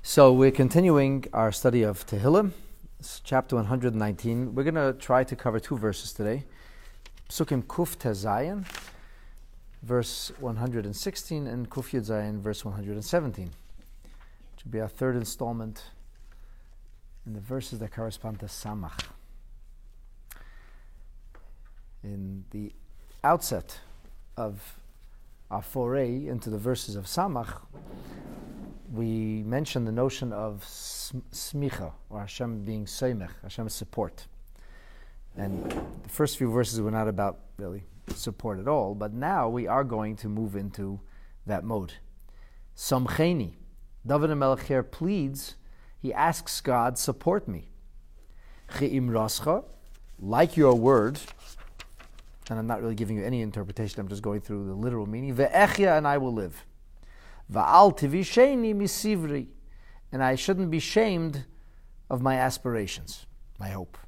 So we're continuing our study of Tehillim, chapter 119. We're going to try to cover two verses today. Psukim Kuf Tezayin, verse 116, and Kuf Yud Zayin, verse 117. Which will be our third installment in the verses that correspond to Samach. In the outset of our foray into the verses of Samach, we mentioned the notion of smicha, or Hashem being seimech, Hashem's support. And the first few verses were not about really support at all, but now we are going to move into that mode. Samcheni, David HaMelech here pleads, he asks God, support me. Che'im rascha, like your word, and I'm not really giving you any interpretation, I'm just going through the literal meaning, ve'echya, and I will live. Va'al tivisheni misivri, and I shouldn't be shamed of my aspirations, my hope.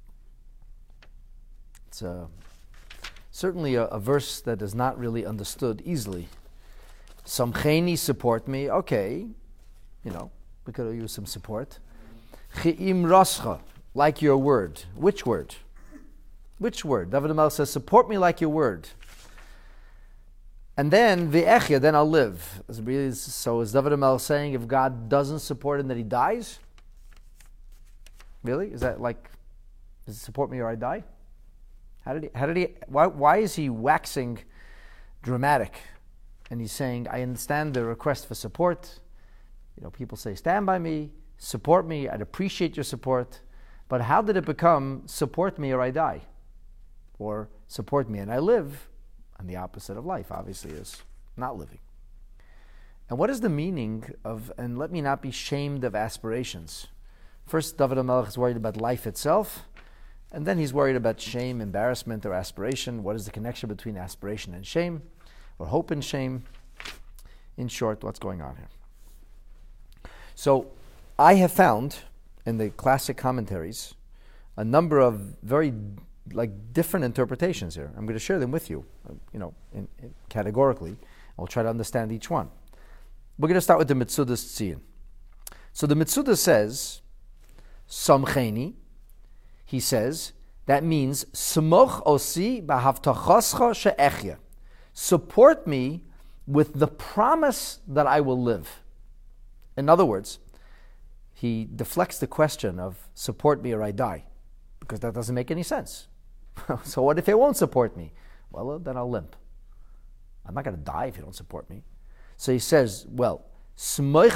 It's certainly a verse that is not really understood easily. Samcheni, support me, okay, we could use some support. Che'im rascha, like your word. Which word? Which word? David HaMelech says, support me like your word. And then, ve'echya, then I'll live. So is David HaMelech saying if God doesn't support him that he dies? Really? Is that like, does it support me or I die? Why is he waxing dramatic? And he's saying, I understand the request for support. People say, stand by me, support me, I'd appreciate your support. But how did it become, support me or I die? Or support me and I live? And the opposite of life, obviously, is not living. And what is the meaning of, and let me not be shamed of aspirations? First, David HaMelech is worried about life itself, and then he's worried about shame, embarrassment, or aspiration. What is the connection between aspiration and shame, or hope and shame? In short, what's going on here? So, I have found, in the classic commentaries, a number of very different interpretations here. I'm going to share them with you, categorically. I'll try to understand each one. We're going to start with the Mitzudas Tzion. So the Mitzudas says, Samcheni, he says, that means, Smoch osi b'havtachoscha she'echya. Support me with the promise that I will live. In other words, he deflects the question of support me or I die, because that doesn't make any sense. So what if they won't support me? Well, then I'll limp. I'm not going to die if you don't support me. So he says, well, support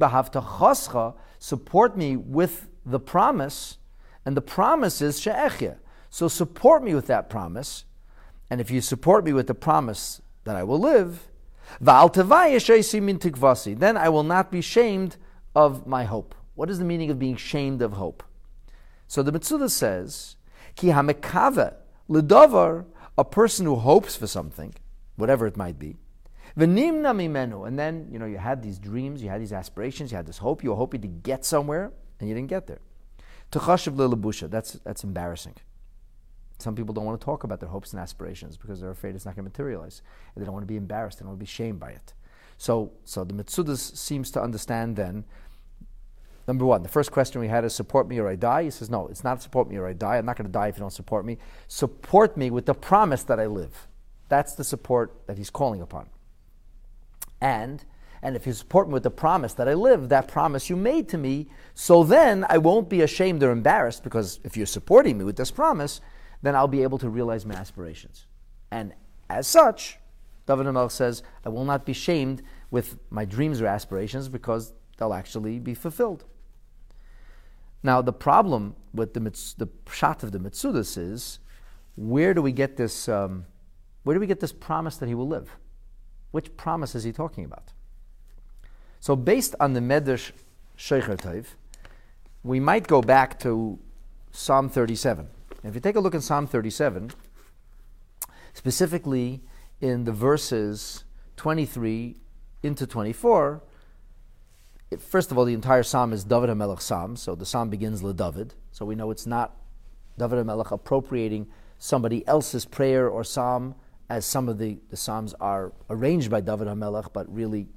me with the promise, and the promise is she'echya. So support me with that promise, and if you support me with the promise that I will live, then I will not be shamed of my hope. What is the meaning of being shamed of hope? So the Mitzudas says, Ki hamekave ledavar, a person who hopes for something, whatever it might be, v'nimna mimenu, and then you had these dreams, you had these aspirations, you had this hope, you were hoping to get somewhere, and you didn't get there. Tuchashiv lelabusha, that's embarrassing. Some people don't want to talk about their hopes and aspirations because they're afraid it's not going to materialize, and they don't want to be embarrassed, they don't want to be shamed by it. So the Mitzudas seems to understand then. Number one, the first question we had is support me or I die. He says, no, it's not support me or I die. I'm not going to die if you don't support me. Support me with the promise that I live. That's the support that he's calling upon. And if you support me with the promise that I live, that promise you made to me, so then I won't be ashamed or embarrassed, because if you're supporting me with this promise, then I'll be able to realize my aspirations. And as such, David HaMelech says, I will not be shamed with my dreams or aspirations because they'll actually be fulfilled. Now, the problem with the pshat of the Mitzudas is, where do we get this promise that he will live? Which promise is he talking about? So, based on the Medrash Shecher Tov, we might go back to Psalm 37. And if you take a look at Psalm 37, specifically in the verses 23 into 24, first of all, the entire psalm is David HaMelech's psalm, so the psalm begins LeDavid. So we know it's not David HaMelech appropriating somebody else's prayer or psalm, as some of the psalms are arranged by David HaMelech, but really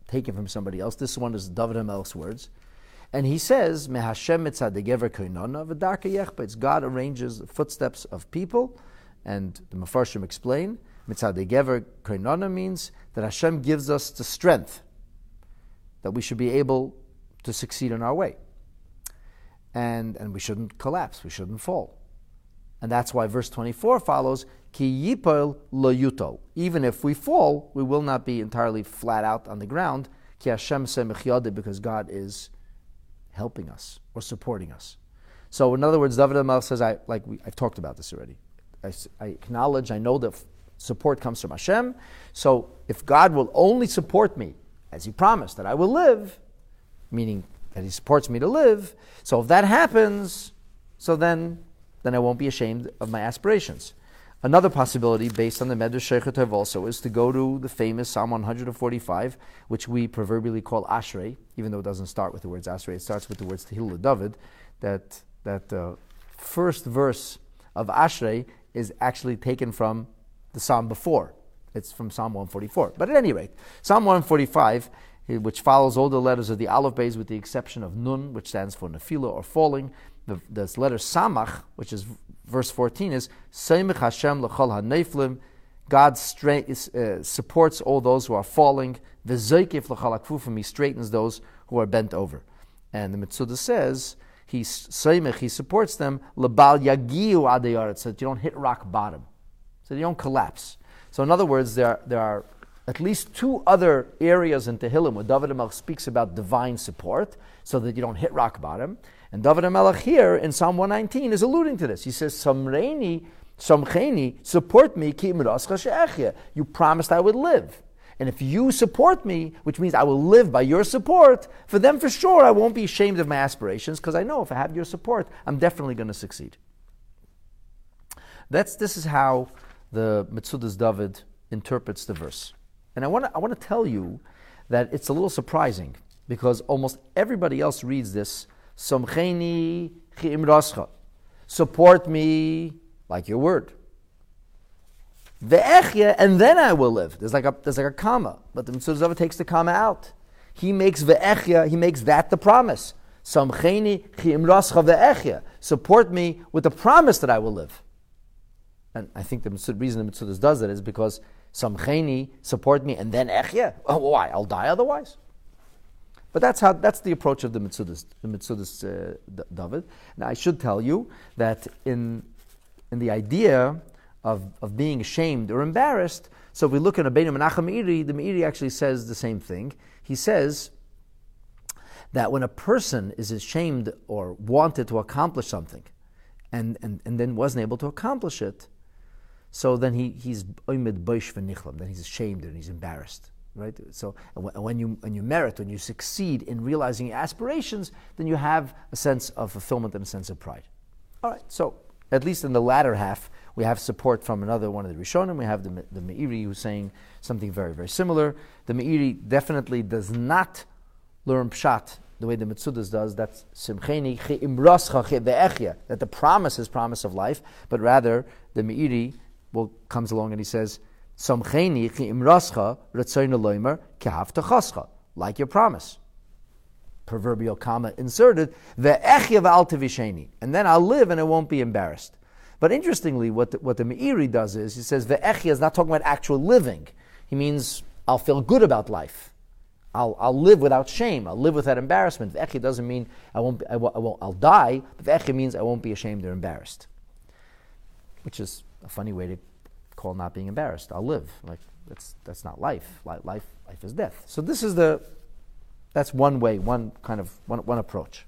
taken from somebody else. This one is David HaMelech's words. And he says, it's God arranges the footsteps of people, and the Mefarshim explain, mitzadegever koinona means that Hashem gives us the strength that we should be able to succeed in our way. And we shouldn't collapse, we shouldn't fall. And that's why verse 24 follows, Ki yipol lo yutol. Even if we fall, we will not be entirely flat out on the ground, Ki Hashem semech yodeh, because God is helping us or supporting us. So in other words, David HaMelech says, I've talked about this already. I acknowledge, I know that support comes from Hashem. So if God will only support me, as He promised, that I will live, meaning that He supports me to live, so if that happens, so then I won't be ashamed of my aspirations. Another possibility, based on the Medrash Sheikh Tov also, is to go to the famous Psalm 145, which we proverbially call Ashrei, even though it doesn't start with the words Ashrei, it starts with the words Tehillah David. That first verse of Ashrei is actually taken from the Psalm before. It's from Psalm 144. But at any rate, Psalm 145, which follows all the letters of the Aleph Beis with the exception of Nun, which stands for Nefila or falling. The letter Samach, which is verse 14, is Seimich Hashem l'chol ha'neiflim. God supports all those who are falling. V'zoykef l'chol ha'kfufim. He straightens those who are bent over. And the Metzudah says, He supports them l'bal yagiu adayar, so that you don't hit rock bottom, so that you don't collapse. So in other words, there are at least two other areas in Tehillim where David HaMelech speaks about divine support, so that you don't hit rock bottom. And David HaMelech here in Psalm 119 is alluding to this. He says, Samcheni, support me, ki imrascha she'echya. You promised I would live. And if you support me, which means I will live by your support, for them for sure I won't be ashamed of my aspirations, because I know if I have your support, I'm definitely going to succeed. This is how the Metzudas David interprets the verse. And I want to tell you that it's a little surprising, because almost everybody else reads this, Somcheni chi imrascha. Support me like your word. Ve'echya, and then I will live. There's like a comma, but the Metzudas David takes the comma out. He makes ve'echya, he makes that the promise. Somcheni chi imrascha ve'echya. Support me with the promise that I will live. And I think the reason the Metzudas does that is because Samcheni, support me, and then echya. Oh, why? I'll die otherwise. But that's the approach of the Metzudas David. Now I should tell you that in the idea of being ashamed or embarrassed, so if we look in Rabbeinu Menachem Meiri, the Meiri actually says the same thing. He says that when a person is ashamed or wanted to accomplish something, and then wasn't able to accomplish it, so then he's oimid boish v'nichlam, then he's ashamed and he's embarrassed. Right? So when you merit, when you succeed in realizing your aspirations, then you have a sense of fulfillment and a sense of pride. All right, so at least in the latter half, we have support from another one of the Rishonim. We have the Meiri who's saying something very, very similar. The Meiri definitely does not learn Pshat the way the Metzudas does. That's Simcheni imrascha ve'echya, that the promise is promise of life, but rather the Meiri comes along and he says, Somcheni chi imrascha retzoyna loimer kehavtachascha, like your promise. Proverbial comma inserted, ve'echya v'al tevisheni, and then I'll live and I won't be embarrassed. But interestingly, what the Meiri does is, he says ve'echya is not talking about actual living. He means I'll feel good about life. I'll live without shame. I'll live without embarrassment. Ve'echya doesn't mean I'll die. Ve'echya means I won't be ashamed or embarrassed, which is a funny way to call not being embarrassed. I'll live. Like that's not life. Life is death. So that's one way, one approach.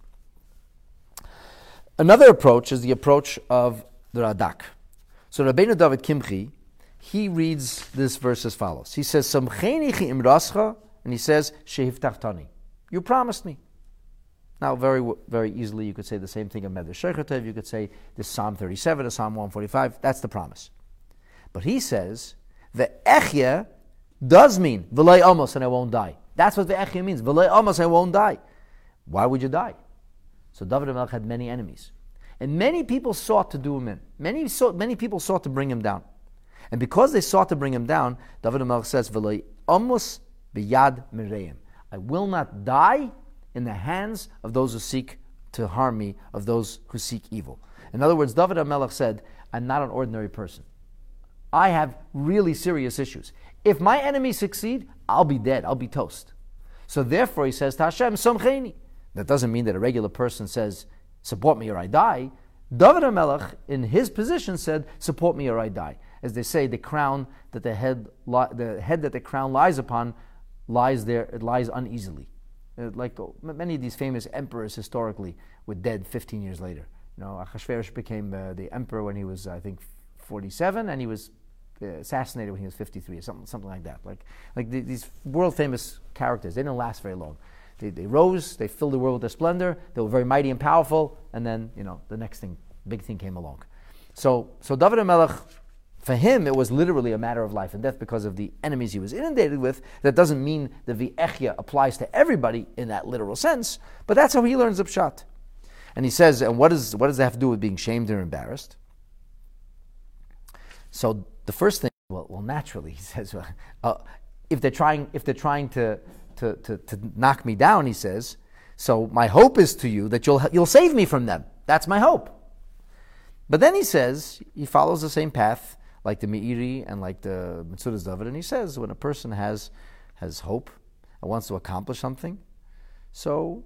Another approach is the approach of the Radak. So Rabbeinu David Kimchi, he reads this verse as follows. He says, Samcheni chi imrascha, and he says, Shehivtachtani. You promised me. Now, very, very easily, you could say the same thing of Medrash Sheikh Tov. You could say this Psalm 37 or Psalm 145. That's the promise. But he says, the echya does mean, v'lei amos, and I won't die. That's what the echya means. V'lei amos, I won't die. Why would you die? So David HaMelech had many enemies. And many people sought to do him in. Many people sought to bring him down. And because they sought to bring him down, David HaMelech says, v'lei amos b'yad mireim. I will not die in the hands of those who seek to harm me, of those who seek evil. In other words, David HaMelech said, I'm not an ordinary person. I have really serious issues. If my enemies succeed, I'll be dead. I'll be toast. So therefore, he says to Hashem, Somcheni. That doesn't mean that a regular person says, support me or I die. David HaMelech, in his position, said, support me or I die. As they say, the crown that the head that the crown lies upon lies there, it lies uneasily. Like many of these famous emperors historically were dead 15 years later. Achashverosh became the emperor when he was, I think, 47, and he was assassinated when he was 53, or something like that. These world famous characters, they didn't last very long. They rose, they filled the world with their splendor, they were very mighty and powerful, and then, the next big thing came along. So David HaMelech, for him, it was literally a matter of life and death because of the enemies he was inundated with. That doesn't mean the V'echya applies to everybody in that literal sense, but that's how he learns the Pshat. And he says, and what does that have to do with being shamed or embarrassed? So the first thing, well, naturally, he says, if they're trying to knock me down, he says, so my hope is to you that you'll save me from them. That's my hope. But then he says, he follows the same path like the Meiri and like the Metzudas David, and he says when a person has hope and wants to accomplish something, so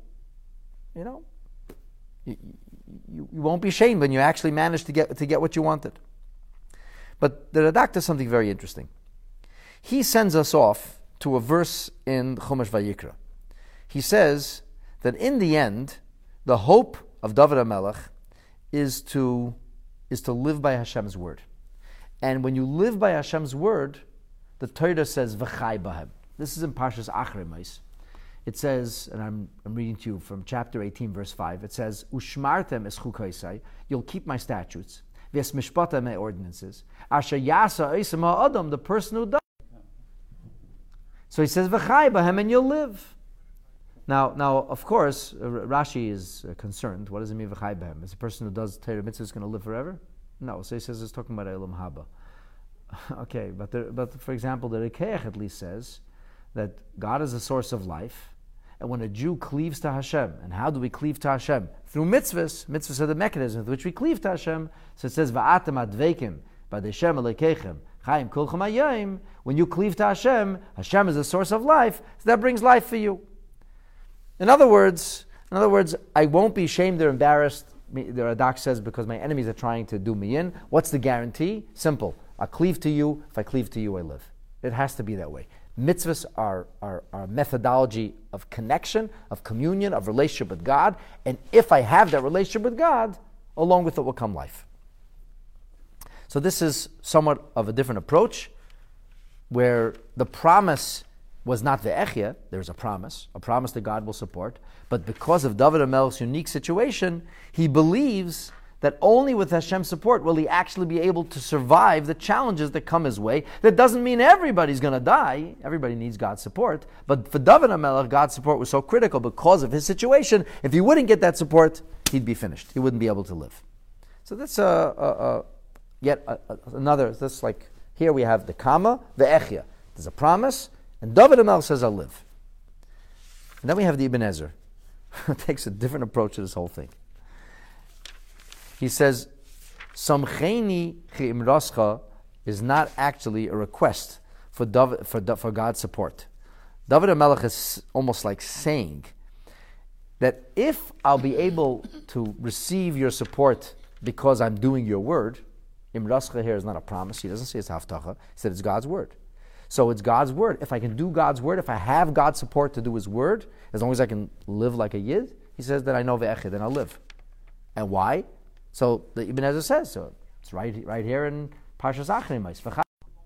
you won't be shamed when you actually manage to get what you wanted. But the Radak does something very interesting. He sends us off to a verse in Chumash Vayikra. He says that in the end, the hope of David HaMelech is to live by Hashem's word. And when you live by Hashem's word, the Torah says, V'chai bahem. This is in Parshas Achrei Mos. It says, and I'm reading to you from chapter 18, verse 5, it says, Ushmartem es chukaisai, you'll keep my statutes, v'es mishpatem my ordinances, asher yasa oisem ha'adam, the person who does. So he says, V'chai bahem, and you'll live. Now, of course, Rashi is concerned. What does it mean, V'chai bahem? Is a person who does Torah mitzvahs going to live forever? No, so he says it's talking about Elam Haba. Okay, but for example, the Rekeach at least says that God is a source of life, and when a Jew cleaves to Hashem, and how do we cleave to Hashem? Through mitzvahs. Mitzvahs are the mechanism with which we cleave to Hashem. So it says, Va'atem adveikim, b'deshem alekeichem, chayim kulchem hayayim. When you cleave to Hashem, Hashem is a source of life, so that brings life for you. In other words, I won't be shamed or embarrassed, the Radak says, because my enemies are trying to do me in. What's the guarantee? Simple. I cleave to you. If I cleave to you, I live. It has to be that way. Mitzvahs are a methodology of connection, of communion, of relationship with God. And if I have that relationship with God, along with it will come life. So this is somewhat of a different approach, where the promise was not ve'echya, there's a promise that God will support, but because of David HaMelech's unique situation, he believes that only with Hashem's support will he actually be able to survive the challenges that come his way. That doesn't mean everybody's going to die. Everybody needs God's support. But for David HaMelech, God's support was so critical because of his situation. If he wouldn't get that support, he'd be finished. He wouldn't be able to live. So that's yet another, that's like, here we have the Kama, the Echya. There's a promise, and David HaMelech says, I'll live. And then we have the Ibn Ezra. It takes a different approach to this whole thing. He says, Samcheni chi'imrascha is not actually a request for God's support. David HaMelech is almost like saying that if I'll be able to receive your support because I'm doing your word, imrascha here is not a promise. He doesn't say it's haftacha. He said it's God's word. So it's God's word. If I can do God's word, if I have God's support to do His word, as long as I can live like a yid, he says that I know ve'echid, then I'll live. And why? So the Ibn Ezra says so. It's right here in Parshas Achrei Mos. Okay,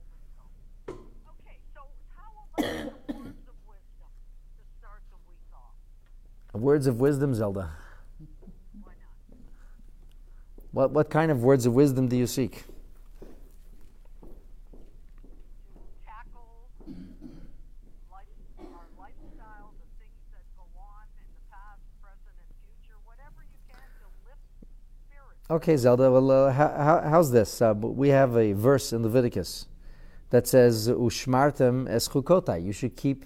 so how about words of wisdom to start the week off? Words of wisdom, Zelda. Why not? What kind of words of wisdom do you seek? Our lifestyle, the things that go on in the past, present, and future, whatever you can to lift spirits. Okay, Zelda. Well, how's this? We have a verse in Leviticus that says, "Ushmartem es chukotai." You should keep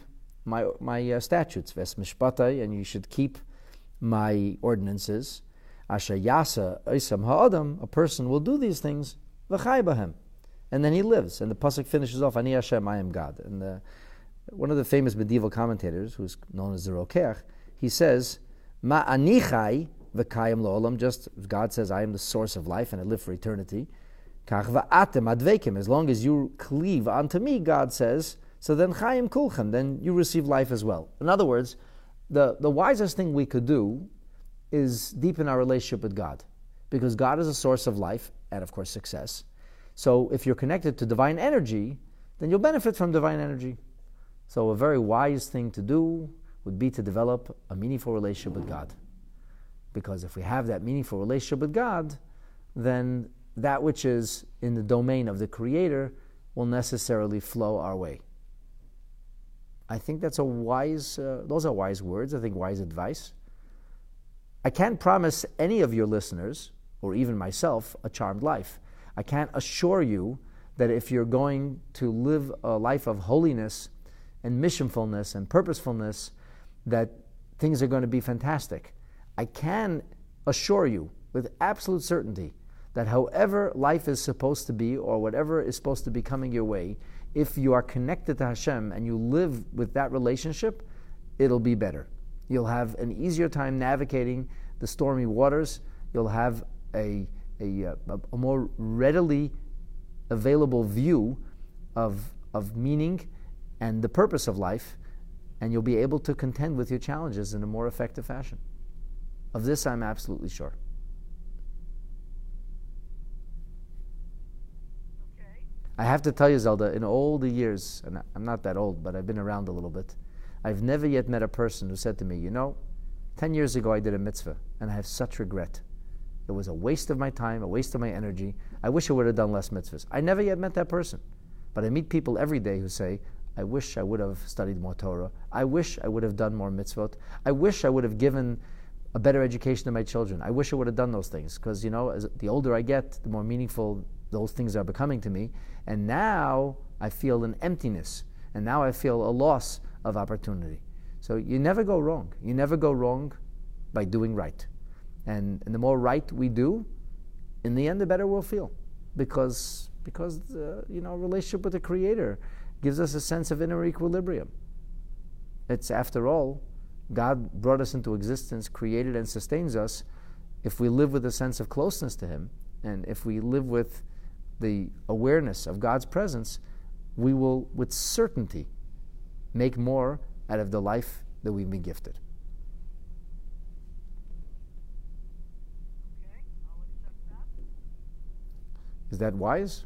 my statutes, ves mishpatai, and you should keep my ordinances. Asher yasa isam ha'adam, a person will do these things, v'chai bahem, and then he lives. And the pasuk finishes off, Ani Hashem, I am God. And one of the famous medieval commentators, who's known as the Rokeach, he says, Ma ani chai v'kayim lo'olam, just as God says, I am the source of life and I live for eternity. Kach va'atem advekim, as long as you cleave unto me, God says, so then chayim kulchem, then you receive life as well. In other words, the wisest thing we could do is deepen our relationship with God, because God is a source of life and, of course, success. So if you're connected to divine energy, then you'll benefit from divine energy. So a very wise thing to do would be to develop a meaningful relationship with God. Because if we have that meaningful relationship with God, then that which is in the domain of the Creator will necessarily flow our way. I think that's those are wise words, I think wise advice. I can't promise any of your listeners, or even myself, a charmed life. I can't assure you that if you're going to live a life of holiness and missionfulness and purposefulness, that things are going to be fantastic. I can assure you with absolute certainty that however life is supposed to be, or whatever is supposed to be coming your way, if you are connected to Hashem and you live with that relationship, it'll be better. You'll have an easier time navigating the stormy waters. You'll have a more readily available view of meaning and the purpose of life, and you'll be able to contend with your challenges in a more effective fashion. Of this I'm absolutely sure. Okay. I have to tell you, Zelda, in all the years, and I'm not that old, but I've been around a little bit, I've never yet met a person who said to me, 10 years ago I did a mitzvah, and I have such regret. It was a waste of my time, a waste of my energy. I wish I would have done less mitzvahs. I never yet met that person. But I meet people every day who say, I wish I would have studied more Torah. I wish I would have done more mitzvot. I wish I would have given a better education to my children. I wish I would have done those things. Because, as the older I get, the more meaningful those things are becoming to me. And now I feel an emptiness. And now I feel a loss of opportunity. So you never go wrong. You never go wrong by doing right. And the more right we do, in the end, the better we'll feel. Because relationship with the Creator gives us a sense of inner equilibrium. It's, after all, God brought us into existence, created and sustains us. If we live with a sense of closeness to Him, and if we live with the awareness of God's presence, we will, with certainty, make more out of the life that we've been gifted. Okay, I'll accept that. Is that wise?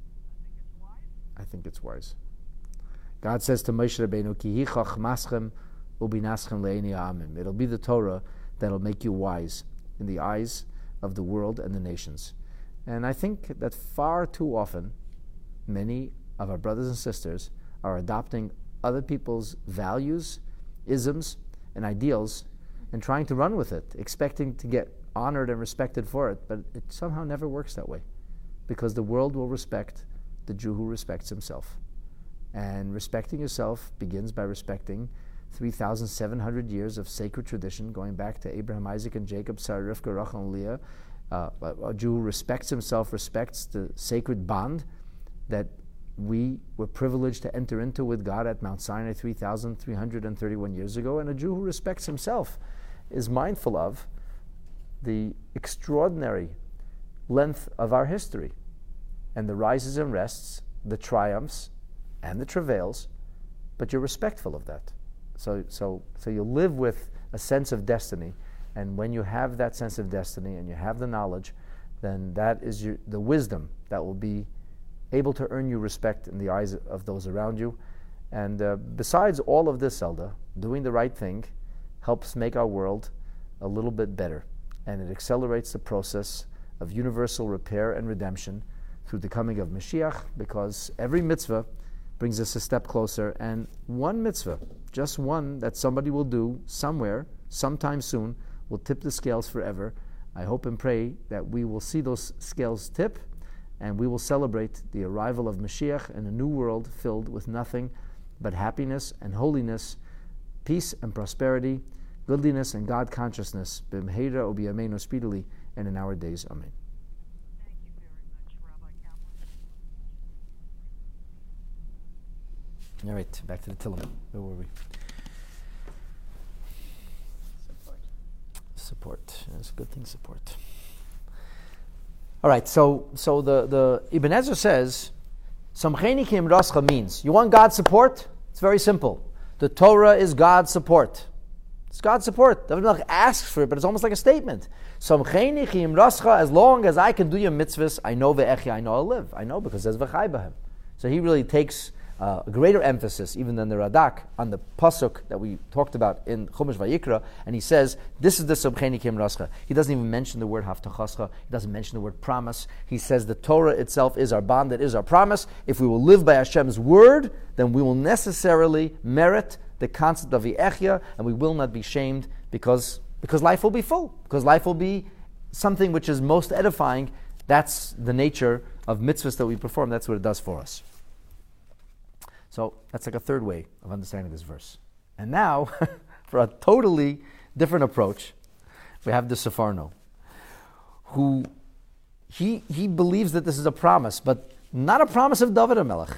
I think it's wise. I think it's wise. God says to Moshe Rabbeinu, Ki hi chachmaschem ubinaschem le'eni ha'amim. It'll be the Torah that'll make you wise in the eyes of the world and the nations. And I think that far too often, many of our brothers and sisters are adopting other people's values, isms, and ideals, and trying to run with it, expecting to get honored and respected for it, but it somehow never works that way. Because the world will respect the Jew who respects himself. And respecting yourself begins by respecting 3,700 years of sacred tradition, going back to Abraham, Isaac, and Jacob, Sarah, Rivka, Rachel, and Leah. A Jew who respects himself respects the sacred bond that we were privileged to enter into with God at Mount Sinai 3,331 years ago. And a Jew who respects himself is mindful of the extraordinary length of our history and the rises and rests, the triumphs and the travails, but you're respectful of that. So you live with a sense of destiny, and when you have that sense of destiny and you have the knowledge, then that is the wisdom that will be able to earn you respect in the eyes of those around you. And besides all of this, Zelda, doing the right thing helps make our world a little bit better, and it accelerates the process of universal repair and redemption through the coming of Mashiach, because every mitzvah brings us a step closer, and one mitzvah, just one that somebody will do somewhere, sometime soon, will tip the scales forever. I hope and pray that we will see those scales tip, and we will celebrate the arrival of Mashiach in a new world filled with nothing but happiness and holiness, peace and prosperity, goodliness and God consciousness, b'mheira o b'yameinu speedily, and in our days. Amen. Thank you very much, Rabbi Kaplan. All right, back to the Tillim. Where were we? Support. That's a good thing, support. All right, so the Ibn Ezra says, Samcheni ki imrascha means, you want God's support? It's very simple. The Torah is God's support. It's God's support. David Melech asks for it, but it's almost like a statement. Samcheni ki imrascha, as long as I can do your mitzvahs, I know ve'echi, I know I'll live. I know because there's v'chai b'hem. So he really takes a greater emphasis, even than the Radak, on the pasuk that we talked about in Chumash Vayikra, and he says, this is the Samcheni ki imrascha. He doesn't even mention the word haftachascha. He doesn't mention the word promise. He says the Torah itself is our bond, that is our promise. If we will live by Hashem's word, then we will necessarily merit the concept of v'echya, and we will not be shamed because life will be full, because life will be something which is most edifying. That's the nature of mitzvahs that we perform. That's what it does for us. So that's like a third way of understanding this verse. And now, for a totally different approach, we have the Sefarno, who he believes that this is a promise, but not a promise of David HaMelech.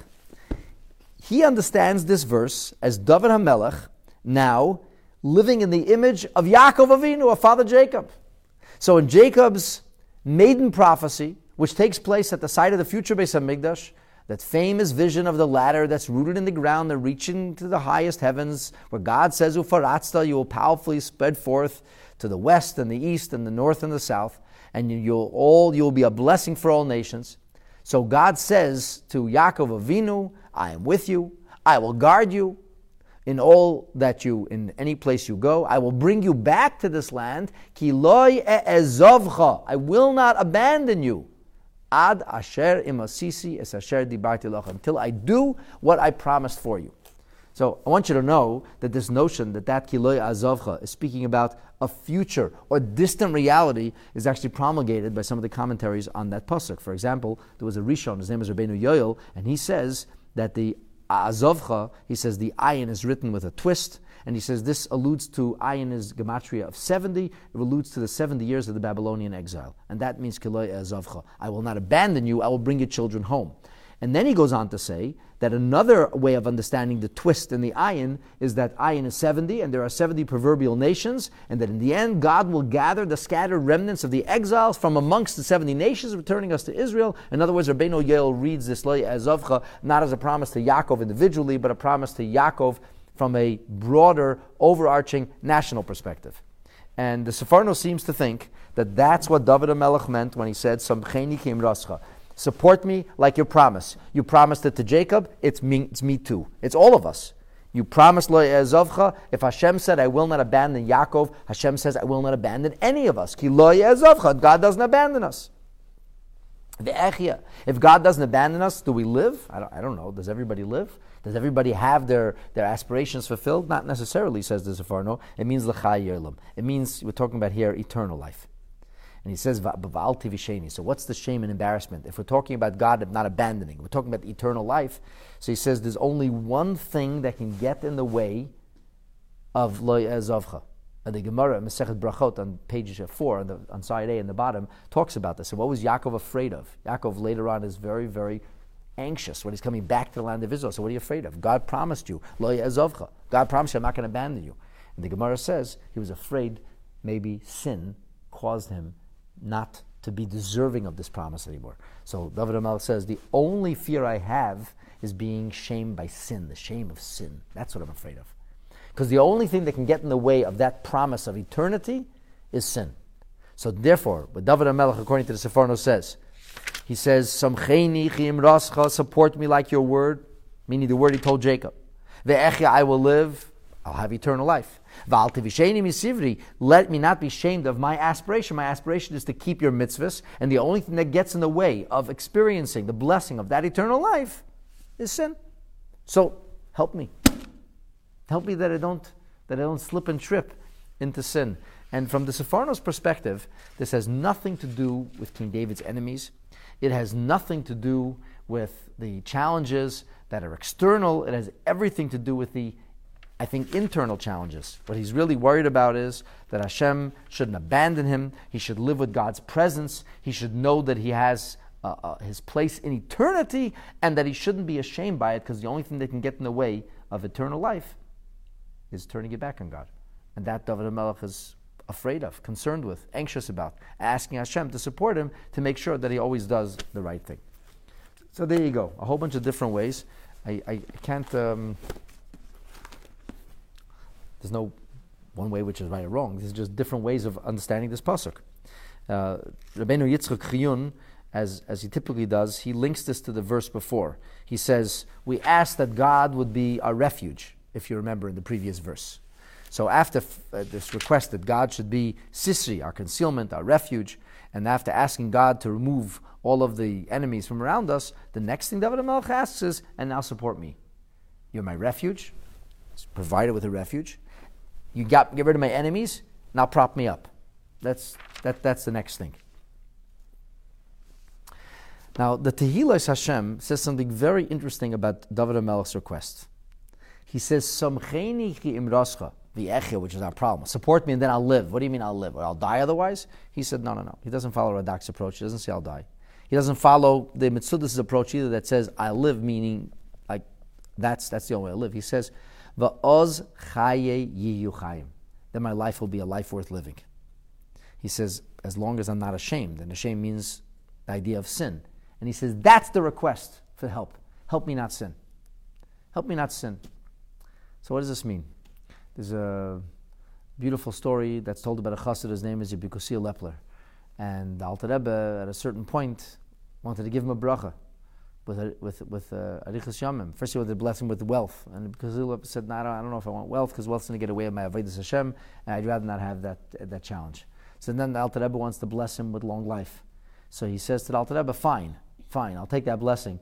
He understands this verse as David HaMelech now living in the image of Yaakov Avinu, of Father Jacob. So in Jacob's maiden prophecy, which takes place at the site of the future Beis HaMikdash, that famous vision of the ladder that's rooted in the ground and reaching to the highest heavens, where God says, Ufaratzta, you will powerfully spread forth to the west and the east and the north and the south, and you'll be a blessing for all nations. So God says to Yaakov Avinu, I am with you, I will guard you in in any place you go. I will bring you back to this land. Ki loy e'ezovcha, I will not abandon you. Ad asher imasisi es asher dibarti lach, until I do what I promised for you. So I want you to know that this notion that ki loy azovcha is speaking about a future or distant reality is actually promulgated by some of the commentaries on that pasuk. For example, there was a Rishon, his name is Rabbeinu Yoel, and he says that the azovcha, he says the ayin is written with a twist, and he says this alludes to ayin is gematria of 70. It alludes to the 70 years of the Babylonian exile, and that means kiloi azavcha. I will not abandon you. I will bring your children home. And then he goes on to say that another way of understanding the twist in the ayin is that ayin is 70, and there are 70 proverbial nations, and that in the end God will gather the scattered remnants of the exiles from amongst the 70 nations, returning us to Israel. In other words, Rabbeinu Yoel reads this lo azavcha not as a promise to Yaakov individually, but a promise to Yaakov from a broader, overarching national perspective. And the Sefarno seems to think that that's what David HaMelech meant when he said, Samcheni ki imrascha. Support me like you promised. You promised it to Jacob, it's me too. It's all of us. You promised lo ye'ezavcha. If Hashem said, I will not abandon Yaakov, Hashem says, I will not abandon any of us. Ki lo ye'ezavcha. God doesn't abandon us. If God doesn't abandon us, do we live? I don't know. Does everybody live? Does everybody have their aspirations fulfilled? Not necessarily, says the Sefarno. It means l'chai yerlam. It means, we're talking about here, eternal life. And he says, V'al tivisheni. So what's the shame and embarrassment? If we're talking about God not abandoning, we're talking about eternal life. So he says there's only one thing that can get in the way of lo ye'ezavcha. And the Gemara, Masechet Brachot, on page 4, on side A in the bottom, talks about this. So what was Yaakov afraid of? Yaakov later on is very, very anxious when he's coming back to the land of Israel. So what are you afraid of? God promised you, lo ye'ezavcha. God promised you, I'm not going to abandon you. And the Gemara says he was afraid maybe sin caused him not to be deserving of this promise anymore. So David HaMelech says, the only fear I have is being shamed by sin, the shame of sin. That's what I'm afraid of. Because the only thing that can get in the way of that promise of eternity is sin. So therefore, what David HaMelech, according to the Sefarno, says, he says, Samcheni chi imrascha, support me like your word, meaning the word he told Jacob. Ve'echya, I will live, I'll have eternal life. V'al tivisheni misivri, let me not be shamed of my aspiration. My aspiration is to keep your mitzvahs, and the only thing that gets in the way of experiencing the blessing of that eternal life is sin. So help me. Help me that I don't slip and trip into sin. And from the Sefarno's perspective, this has nothing to do with King David's enemies. It has nothing to do with the challenges that are external. It has everything to do with the, I think, internal challenges. What he's really worried about is that Hashem shouldn't abandon him. He should live with God's presence. He should know that he has his place in eternity, and that he shouldn't be ashamed by it, because the only thing that can get in the way of eternal life is turning your back on God. And that David HaMelech is afraid of, concerned with, anxious about, asking Hashem to support him to make sure that he always does the right thing. So there you go, a whole bunch of different ways. I can't, there's no one way which is right or wrong. These are just different ways of understanding this pasuk. Rabbeinu Yitzchak Chiyun, as he typically does, he links this to the verse before. He says, we ask that God would be our refuge, if you remember in the previous verse. So after this request that God should be Sisri, our concealment, our refuge, and after asking God to remove all of the enemies from around us, the next thing David HaMelech asks is, and now support me. You're my refuge, it's provided with a refuge. You get rid of my enemies, now prop me up. That's the next thing. Now, the Tehillah Hashem says something very interesting about David HaMelech's request. He says, Samcheni ki imrascha, which is our problem. Support me and then I'll live. What do you mean I'll live? Or I'll die otherwise? He said, no. He doesn't follow Radak's approach. He doesn't say I'll die. He doesn't follow the Mitzudas' approach either, that says I'll live, meaning like that's the only way I live. He says, Va'oz chaye yiyu chayim. Then my life will be a life worth living. He says, as long as I'm not ashamed. And ashamed means the idea of sin. And he says, that's the request for help. Help me not sin. Help me not sin. So what does this mean? There's a beautiful story that's told about a chassid. His name is Yebikusia Lepler. And the Alter Rebbe, at a certain point, wanted to give him a bracha with Arichas Yamim. First he wanted to bless him with wealth. And Yebikusia Lepler said, no, I don't know if I want wealth, because wealth's going to get away with my Avodas Hashem, and I'd rather not have that challenge. So then the Alter Rebbe wants to bless him with long life. So he says to the Alter Rebbe, fine, I'll take that blessing.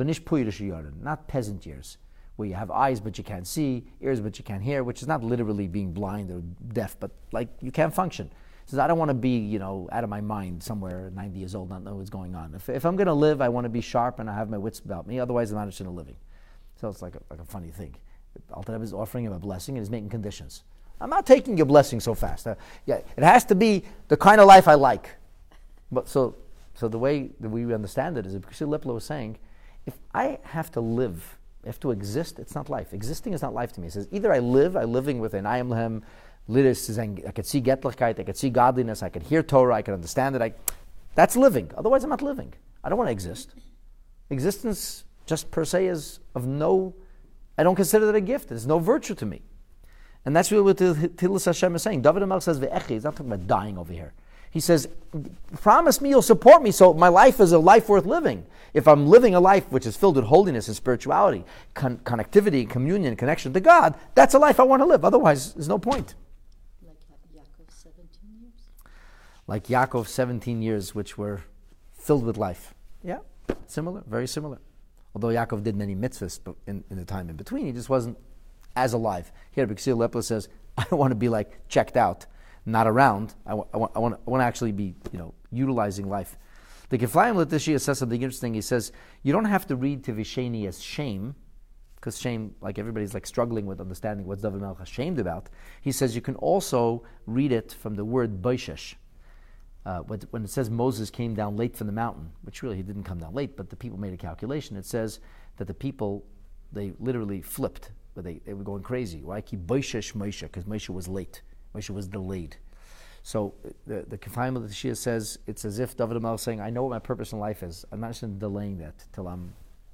Not peasant years, where you have eyes but you can't see, ears but you can't hear, which is not literally being blind or deaf, but like you can't function. He says, I don't want to be, out of my mind somewhere, 90 years old, not know what's going on. If I'm going to live, I want to be sharp and I have my wits about me. Otherwise, I'm not interested in living. So it's like a funny thing. Alter Rebbe is offering him a blessing and he's making conditions. I'm not taking your blessing so fast. It has to be the kind of life I like. But so the way that we understand it is, because Lepler was saying, if I have to live, I have to exist, it's not life. Existing is not life to me. He says, either I'm living with an I am lehem, I could see Getlichkeit, I could see godliness, I could hear Torah, I could understand it. That's living. Otherwise, I'm not living. I don't want to exist. Existence just per se is of no, I don't consider that a gift. There's no virtue to me. And that's really what the Tehillah Hashem is saying. David HaMelech says, Ve'echi, he's not talking about dying over here. He says, promise me you'll support me so my life is a life worth living. If I'm living a life which is filled with holiness and spirituality, connectivity, communion, connection to God, that's a life I want to live. Otherwise, there's no point. Like Yaakov 17 years? Like Yaakov 17 years, which were filled with life. Yeah, similar, very similar. Although Yaakov did many mitzvahs in the time in between, he just wasn't as alive. Here, B'Ksir Lepler says, I don't want to be like checked out, not around. I want to actually be, utilizing life. The Kiflayim Latishia says something interesting. He says, you don't have to read Tivisheni as shame, because shame, like everybody's like struggling with understanding what's David HaMelech ashamed about. He says you can also read it from the word Baishesh. When it says Moses came down late from the mountain, which really he didn't come down late, but the people made a calculation. It says that the people, they literally flipped, but they were going crazy. Why? Ki Baishesh Moshe, because Moshe was late. Moshe was delayed. So the Kifayim of the Shia says it's as if David HaMelech is saying, I know what my purpose in life is. I'm not interested in delaying that till I'm,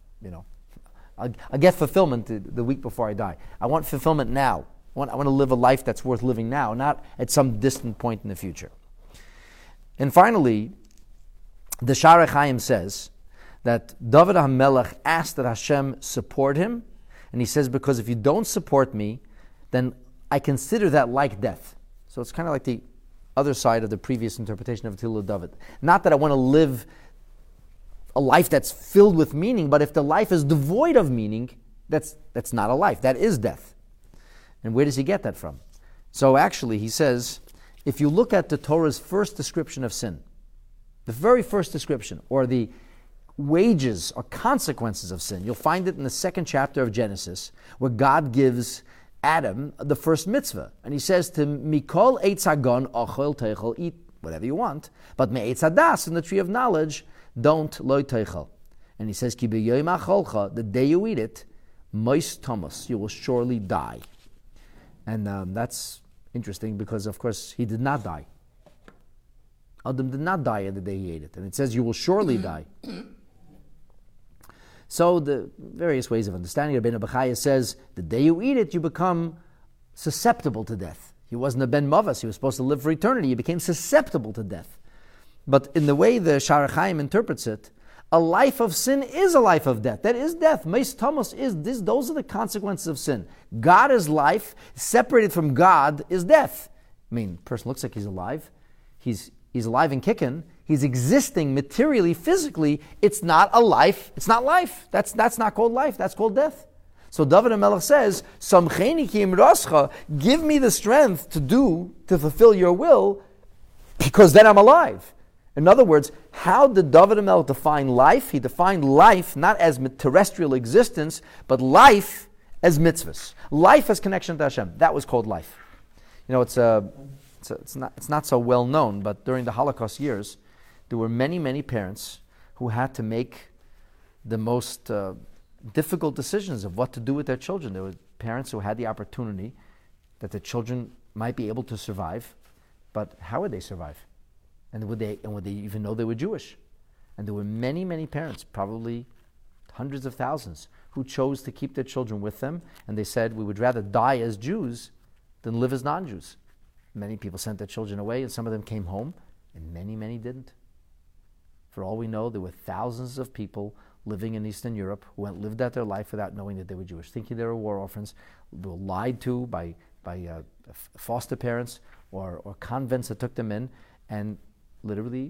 I'll get fulfillment the week before I die. I want fulfillment now. I want to live a life that's worth living now, not at some distant point in the future. And finally, the Sharei Chaim says that David HaMelech asked that Hashem support him, and he says, because if you don't support me, then I consider that like death. So it's kind of like the other side of the previous interpretation of Tehillah David. Not that I want to live a life that's filled with meaning, but if the life is devoid of meaning, that's not a life. That is death. And where does he get that from? So actually, he says, if you look at the Torah's first description of sin, the very first description, or the wages or consequences of sin. You'll find it in the 2nd chapter of Genesis, where God gives Adam the first mitzvah. And he says to Mikol Eitz Hagon Ochel Teichel, eat whatever you want, but Me Eitz Hadas, in the tree of knowledge, don't Lo Teichel. And he says, Ki B'yoyim Acholcha, the day you eat it, Mois Thomas, you will surely die. And that's interesting because, of course, he did not die. Adam did not die the day he ate it. And it says, you will surely die. So the various ways of understanding it, Rabbeinu Bechaya says, the day you eat it, you become susceptible to death. He wasn't a ben mavas, he was supposed to live for eternity. He became susceptible to death. But in the way the Sha'ar HaChaim interprets it, a life of sin is a life of death. That is death. Meis Thomas is this. Those are the consequences of sin. God is life. Separated from God is death. I mean, a person looks like he's alive. He's alive and kicking. He's existing materially, physically. It's not a life. It's not life. That's not called life. That's called death. So David HaMelech says, Samcheni ki imrascha, give me the strength to fulfill your will, because then I'm alive. In other words, how did David HaMelech define life? He defined life not as terrestrial existence, but life as mitzvahs. Life as connection to Hashem. That was called life. You know, it's not so well known, but during the Holocaust years, there were many, many parents who had to make the most difficult decisions of what to do with their children. There were parents who had the opportunity that the children might be able to survive, but how would they survive? And would they even know they were Jewish? And there were many, many parents, probably hundreds of thousands, who chose to keep their children with them, and they said, we would rather die as Jews than live as non-Jews. Many people sent their children away, and some of them came home, and many, many didn't. For all we know, there were thousands of people living in Eastern Europe who lived out their life without knowing that they were Jewish, thinking they were war orphans, were lied to by foster parents or convents that took them in, and literally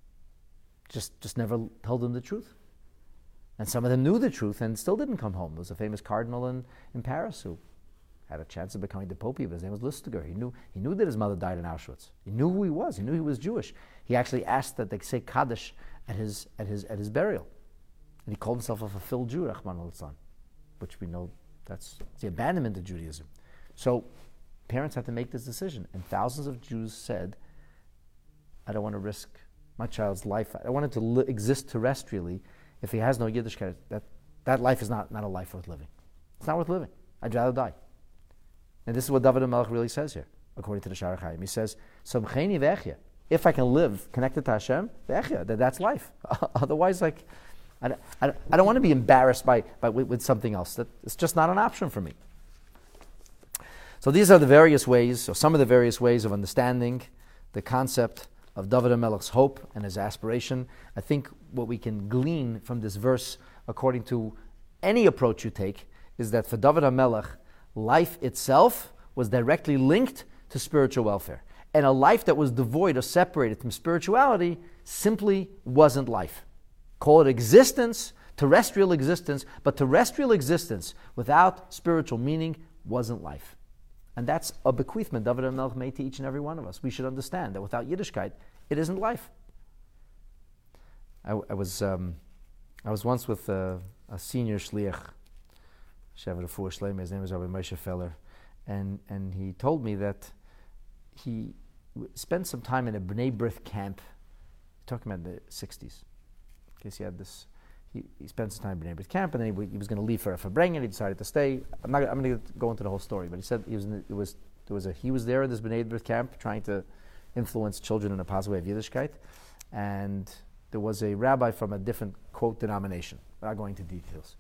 just never told them the truth. And some of them knew the truth and still didn't come home. There was a famous cardinal in Paris who had a chance of becoming the Pope. His name was Lustiger. He knew that his mother died in Auschwitz. He knew who he was. He knew he was Jewish. He actually asked that they say Kaddish at his burial. And he called himself a fulfilled Jew, Rahman al-Islam, which we know that's the abandonment of Judaism. So parents had to make this decision. And thousands of Jews said, I don't want to risk my child's life. I want him to exist terrestrially. If he has no Yiddishkeit, that life is not a life worth living. It's not worth living. I'd rather die. And this is what David HaMelech really says here, according to the Sha'ar HaChaim. He says, Samcheni ve'echya. If I can live connected to Hashem, ve'echya, that's life. Otherwise, I don't want to be embarrassed with something else. It's just not an option for me. So these are the various ways, or some of the various ways of understanding the concept of David HaMelech's hope and his aspiration. I think what we can glean from this verse, according to any approach you take, is that for David HaMelech, life itself was directly linked to spiritual welfare. And a life that was devoid or separated from spirituality simply wasn't life. Call it existence, terrestrial existence, but terrestrial existence without spiritual meaning wasn't life. And that's a bequeathment David HaMelech made to each and every one of us. We should understand that without Yiddishkeit, it isn't life. I was once with a senior shliach, Shevet Refuah Shleima. His name was Rabbi Moshe Feller, and he told me that he spent some time in a B'nai B'rith camp. Talking about the 60s. In case he had this. He spent some time in B'nai B'rith camp, and then he was going to leave for Farbrengen. He decided to stay. I'm going to go into the whole story, but he said he was there in this B'nai B'rith camp trying to influence children in a positive way of Yiddishkeit, and there was a rabbi from a different, quote, denomination. Without going into details.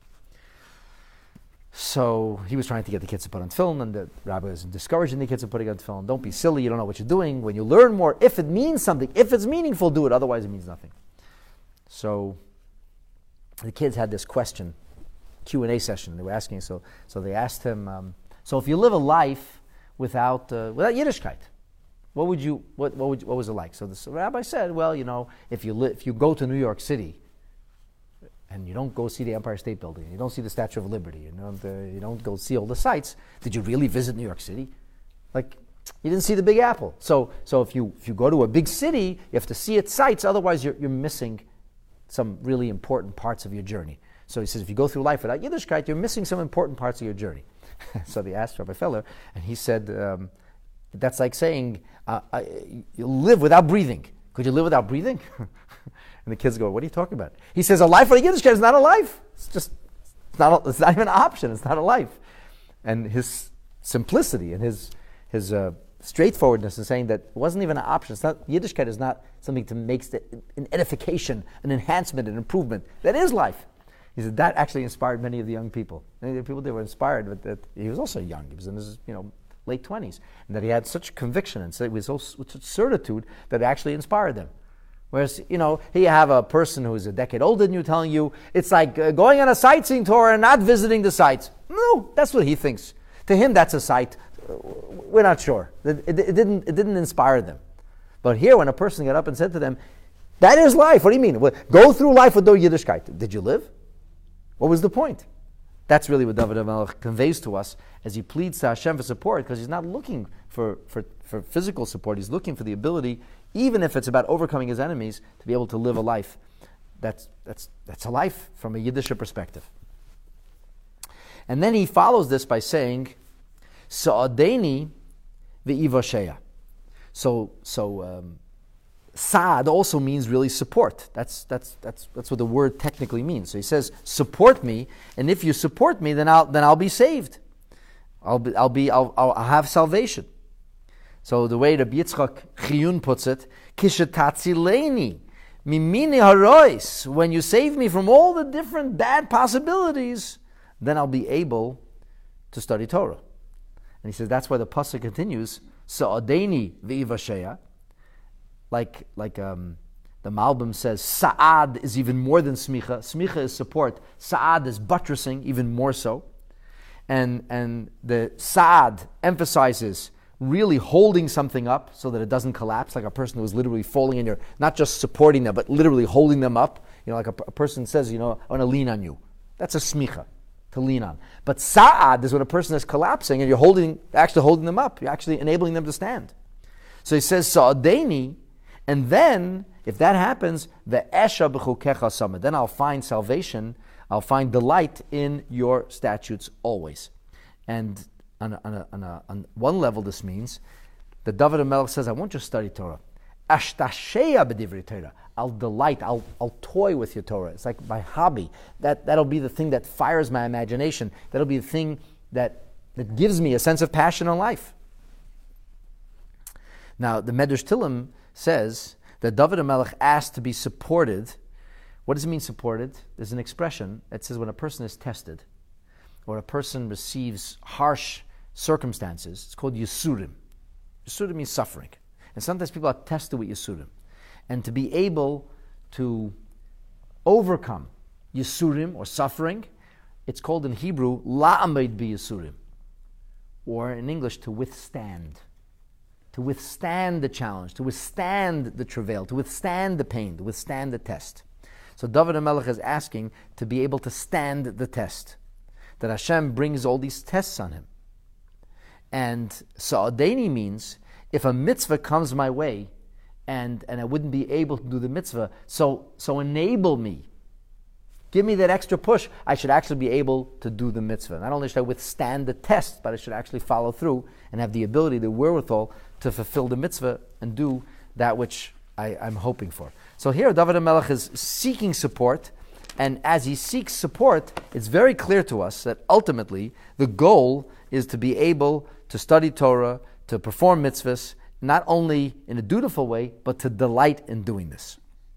So he was trying to get the kids to put on tefillin, and the rabbi was discouraging the kids from putting on tefillin. Don't be silly, you don't know what you're doing. When you learn more, if it means something, if it's meaningful, do it. Otherwise, it means nothing. So the kids had this question, Q&A session. They were asking, so they asked him, so if you live a life without Yiddishkeit, what was it like? So the rabbi said, well, if you go to New York City, and you don't go see the Empire State Building, you don't see the Statue of Liberty, you don't go see all the sights, did you really visit New York City? Like, you didn't see the Big Apple. So if you go to a big city, you have to see its sights, otherwise you're missing some really important parts of your journey. So he says, if you go through life without Yiddishkeit, you're missing some important parts of your journey. So they asked Rabbi Feller, and he said, that's like saying, you live without breathing. Could you live without breathing? And the kids go, what are you talking about? He says, a life without Yiddishkeit is not a life. It's not even an option. It's not a life. And his simplicity and his straightforwardness in saying that it wasn't even an option. It's not, Yiddishkeit is not something to make an edification, an enhancement, an improvement. That is life. He said that actually inspired many of the young people. Many of the people that were inspired, but that he was also young. He was in his late 20s, and that he had such conviction and so it was such certitude that it actually inspired them. Whereas, here you have a person who's a decade older than you telling you it's like going on a sightseeing tour and not visiting the sites. No, that's what he thinks. To him, that's a site. We're not sure. It didn't inspire them. But here, when a person got up and said to them, that is life. What do you mean? Go through life with no Yiddishkeit. Did you live? What was the point? That's really what David HaMelech conveys to us as he pleads to Hashem for support, because he's not looking for physical support. He's looking for the ability, even if it's about overcoming his enemies, to be able to live a life that's a life from a Yiddish perspective. And then he follows this by saying, Sa'adeni ve'ivasheya. So Sa'ad also means really support. That's what the word technically means. So he says, support me, and if you support me, then I'll be saved. I'll have salvation. So the way Rabbi Yitzchak Chiyun puts it, Kishetatzileni mimini harois. When you save me from all the different bad possibilities, then I'll be able to study Torah. And he says that's why the pasuk continues, Sa'adeni ve'ivasheya. Like the Malbim says, Sa'ad is even more than Smicha. Smicha is support. Sa'ad is buttressing, even more so. And the Sa'ad emphasizes really holding something up so that it doesn't collapse, like a person who is literally falling and you're not just supporting them, but literally holding them up. Like a person says, I want to lean on you. That's a Smicha, to lean on. But Sa'ad is when a person is collapsing and you're actually holding them up. You're actually enabling them to stand. So he says, Sa'adeni. And then, if that happens, the esha b'chukecha sama, then I'll find salvation, I'll find delight in your statutes always. And on one level, this means that David HaMelech says, I won't just study Torah. Ashtasheya b'divrei Torah. I'll delight, I'll toy with your Torah. It's like my hobby. That'll be the thing that fires my imagination. That'll be the thing that gives me a sense of passion in life. Now, the Medrash Tillim says that David HaMelech asked to be supported. What does it mean supported? There's an expression that says when a person is tested or a person receives harsh circumstances, it's called Yisurim. Yisurim means suffering. And sometimes people are tested with Yisurim. And to be able to overcome Yisurim or suffering, it's called in Hebrew, La'amed bi Yisurim. Or in English, to withstand. To withstand the challenge, to withstand the travail, to withstand the pain, to withstand the test. So David HaMelech is asking to be able to stand the test. That Hashem brings all these tests on him. And Sa'adeni means, if a mitzvah comes my way, and I wouldn't be able to do the mitzvah, so enable me. Give me that extra push. I should actually be able to do the mitzvah. Not only should I withstand the test, but I should actually follow through and have the ability, the wherewithal to fulfill the mitzvah and do that which I'm hoping for. So here David HaMelech is seeking support, and as he seeks support, it's very clear to us that ultimately the goal is to be able to study Torah, to perform mitzvahs, not only in a dutiful way, but to delight in doing this.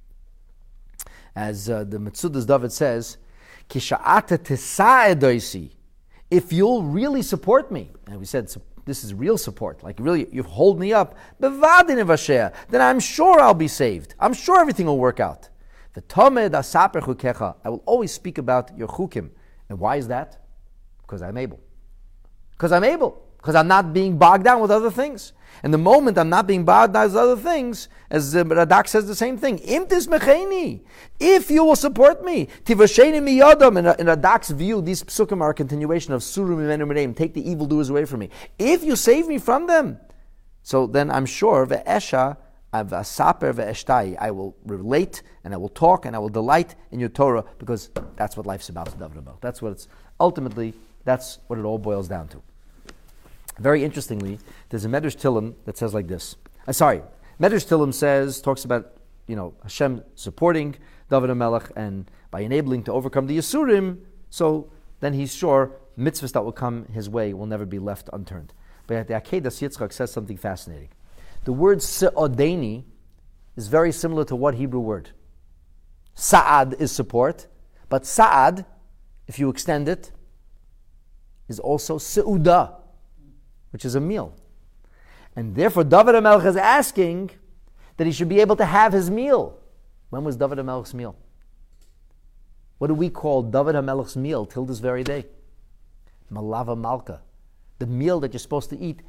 As the Metzudas David says, Kisha'ata tesa'edoisi, if you'll really support me, and we said this is real support, like really you hold me up, bevadin evashea, then I'm sure I'll be saved. I'm sure everything will work out. V'tomed asaper chukecha, I will always speak about your chukim. And why is that? Because I'm able. Because I'm not being bogged down with other things. And the moment I'm not being bogged down with other things, as Radak says the same thing, Imtis mecheni, if you will support me, tivasheni miyadam, in Radak's view, these psukim are a continuation of Surim Imenu Mereim, take the evildoers away from me. If you save me from them, so then I'm sure, ve'esha Avasaper ve'eshtai. I will relate and I will talk and I will delight in your Torah because that's what life's about to David HaMelech. That's what it's ultimately. That's what it all boils down to. Very interestingly, there's a Medrash Tillim that says like this. Medrash Tillim talks about Hashem supporting David HaMelech and by enabling to overcome the Yisurim. So then he's sure mitzvahs that will come his way will never be left unturned. But the Akedas Yitzchak says something fascinating. The word Se'odeni is very similar to what Hebrew word? Sa'ad is support, but Sa'ad, if you extend it, is also Se'udah, which is a meal. And therefore David HaMelech is asking that he should be able to have his meal. When was David HaMelech's meal? What do we call David HaMelech's meal till this very day? Malava Malka. The meal that you're supposed to eat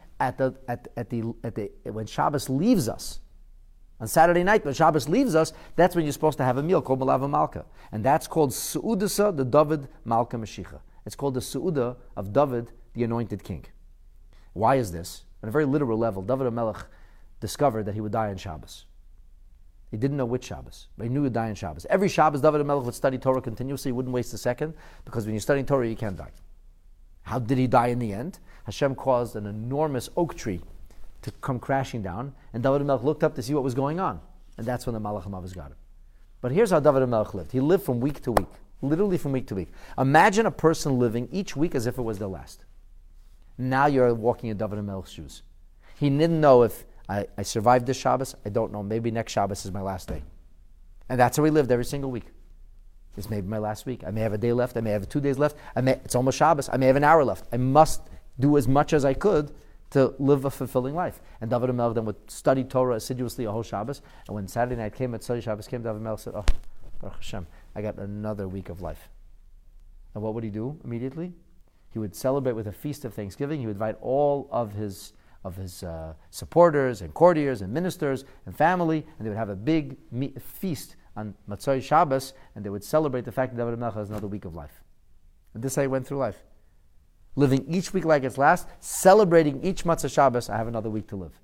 when Shabbos leaves us. On Saturday night, when Shabbos leaves us, that's when you're supposed to have a meal called Malava Malka. And that's called Su'udasa, the David Malka Mashiach. It's called the Su'udah of David, the anointed king. Why is this? On a very literal level, David HaMelech discovered that he would die on Shabbos. He didn't know which Shabbos, but he knew he would die on Shabbos. Every Shabbos, David HaMelech would study Torah continuously. He wouldn't waste a second, because when you're studying Torah, you can't die. How did he die in the end? Hashem caused an enormous oak tree to come crashing down, and David HaMelech looked up to see what was going on. And that's when the Malach HaMavis got him. But here's how David HaMelech lived. He lived from week to week, literally from week to week. Imagine a person living each week as if it was their last. Now you're walking in David HaMelech's shoes. He didn't know if I survived this Shabbos. I don't know. Maybe next Shabbos is my last day. And that's how he lived every single week. It's maybe my last week. I may have a day left. I may have 2 days left. It's almost Shabbos. I may have an hour left. I must do as much as I could to live a fulfilling life. And David HaMelech then would study Torah assiduously a whole Shabbos. And when Saturday night came, at Tzadi Shabbos came, David HaMelech said, "Oh, Baruch Hashem, I got another week of life." And what would he do immediately? He would celebrate with a feast of Thanksgiving. He would invite all of his supporters and courtiers and ministers and family, and they would have a big feast on Matzah Shabbos, and they would celebrate the fact that David HaMelech has another week of life. And this is how he went through life. Living each week like its last, celebrating each Matzah Shabbos, I have another week to live.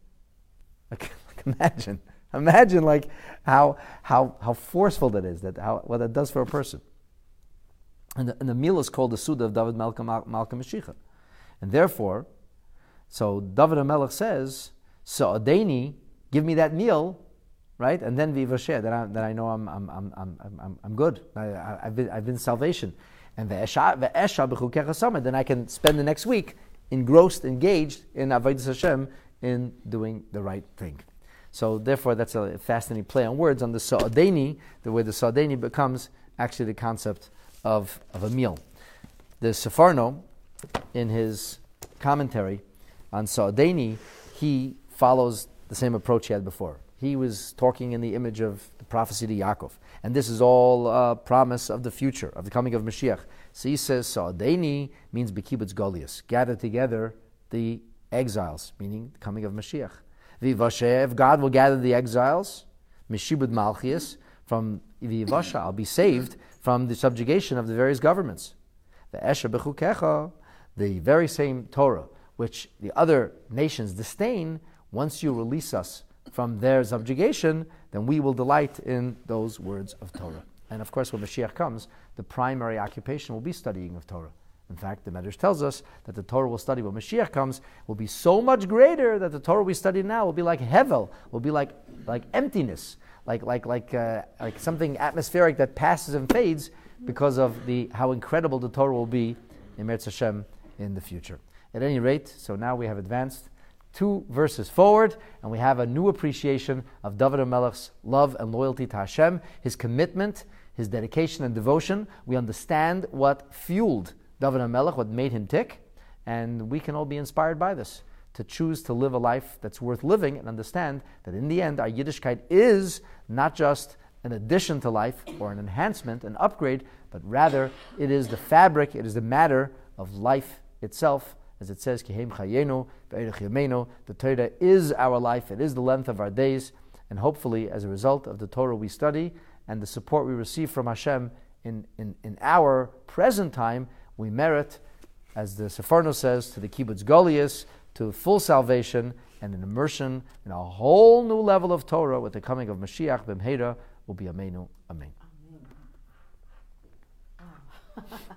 Imagine like how forceful that is, what that does for a person. And the meal is called the Suda of David Malka Mashiach. And therefore, so David HaMelech says, "Sa'adeni, give me that meal, right? And then v'ivasheh, that I know I'm good. I've been salvation. And ve'esha b'chukecha samad, then I can spend the next week engrossed, engaged in avodas Hashem, in doing the right thing." So therefore, that's a fascinating play on words on the Sa'adeni, the way the Sa'adeni becomes actually the concept of a meal. The Sefarno, in his commentary on Sa'adeni, he follows the same approach he had before. He was talking in the image of the prophecy to Yaakov. And this is all a promise of the future, of the coming of Mashiach. So he says, Sa'adeni means B'kibbutz Golias, gather together the exiles, meaning the coming of Mashiach. V'ivasheh, God will gather the exiles, Mishibud Malchias, from V'ivasha, I'll be saved from the subjugation of the various governments. Ve'esha b'chukecha, the very same Torah which the other nations disdain, once you release us from their subjugation, then we will delight in those words of Torah. And of course, when Mashiach comes, the primary occupation will be studying of Torah. In fact, the Medrash tells us that the Torah we'll study when Mashiach comes will be so much greater that the Torah we study now will be like hevel, will be like emptiness, like something atmospheric that passes and fades because of how incredible the Torah will be in Meretz Hashem in the future. At any rate, so now we have advanced 2 verses forward, and we have a new appreciation of David HaMelech's love and loyalty to Hashem, his commitment, his dedication and devotion. We understand what fueled David HaMelech, what made him tick, and we can all be inspired by this, to choose to live a life that's worth living and understand that in the end, our Yiddishkeit is not just an addition to life or an enhancement, an upgrade, but rather it is the fabric, it is the matter of life itself. As it says, Kihem Chayenu, Ve'erech Yameinu, the Torah is our life, it is the length of our days, and hopefully as a result of the Torah we study and the support we receive from Hashem in our present time, we merit, as the Sefarno says, to the Kibbutz Golias, to full salvation and an immersion in a whole new level of Torah with the coming of Mashiach b'mheira u'biyamenu. Amen. Amen.